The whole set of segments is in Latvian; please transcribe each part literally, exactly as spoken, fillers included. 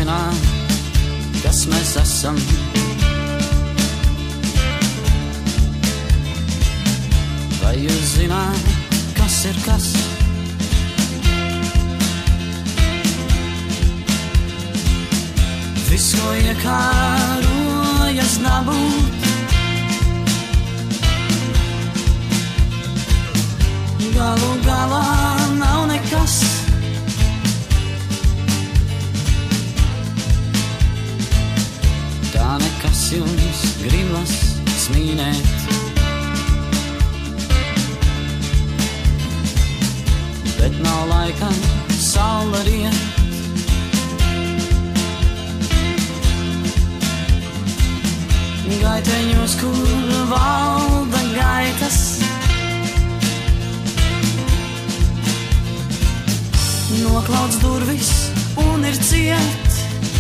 zināt, kas mēs esam? Vai jūs zināt, kas ir kas? Viss, ko iekārojas dabūt, galu galā nav nekas. Tā nekas jums gribas smīnēt, bet nav laika saule riet. Gaiteņos, kur valda gaitas, noklauts durvis un ir ciet.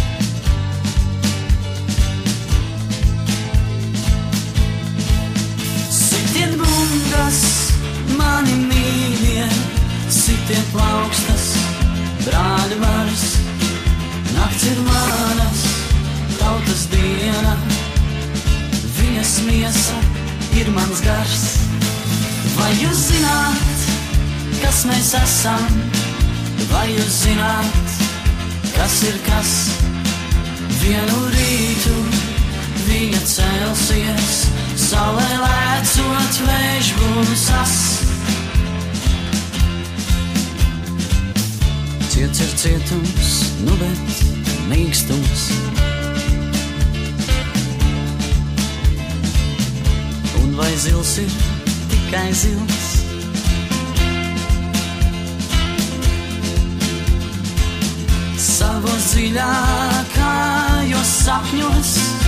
Sitiet bungas, mani mīļie, sitiet plaukstas, brāļi varas. Nakts ir manas, tautas diena, viņas miesa ir mans gars. Vai jūs zināt, kas mēs esam? Vai jūs zināt, kas ir kas? Vienu rītu viņa celsies, saulē lēcot vējš būs as. Ciets ir cietums, nu bet mīkstums. Un vai zils ir tikai zils? Savos dziļākajos sapņos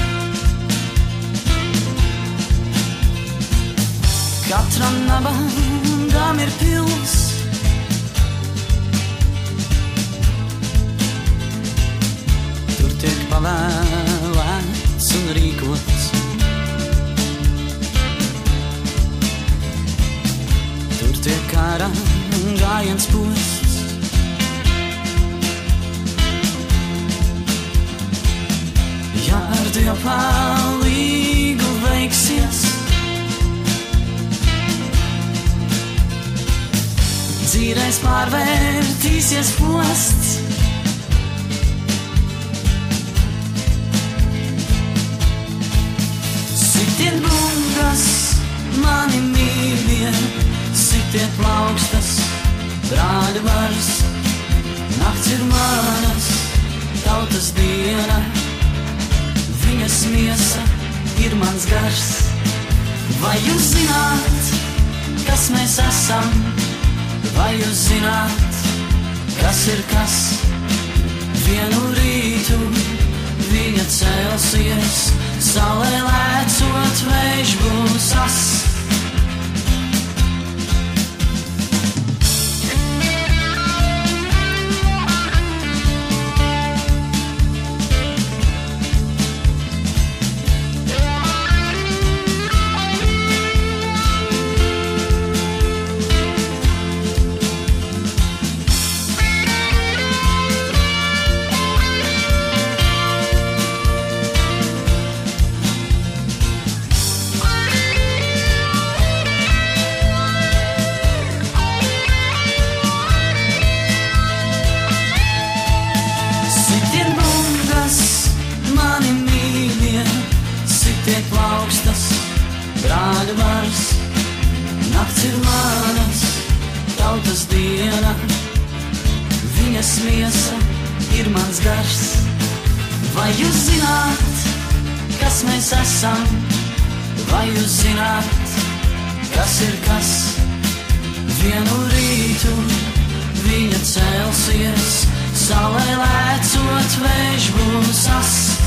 katram nabagam ir pils. Tur tiek pavēlēts un rīkots, tur tiek kara gājiens posts. Ja ar Dievu palīgu veiksies, dzīreiz pārvērtīsies posts. Sitiet bungas, mani mīļie, sitiet plaukstas, brāļi varas. Nakts ir manas, tautas diena, viņas miesa ir mans gars. Vai jūs zināt, kas mēs esam? Vai jūs zināt, kas ir kas? Vienu rītu viņa celsies, saulē lēcot vējš būs as. Brāļu varas, nakts ir manas, tautas diena, viņas miesa ir mans gars. Vai jūs zināt, kas mēs esam? Vai jūs zināt, kas ir kas? Vienu rītu viņa celsies, saulē lēcot vējš būs as.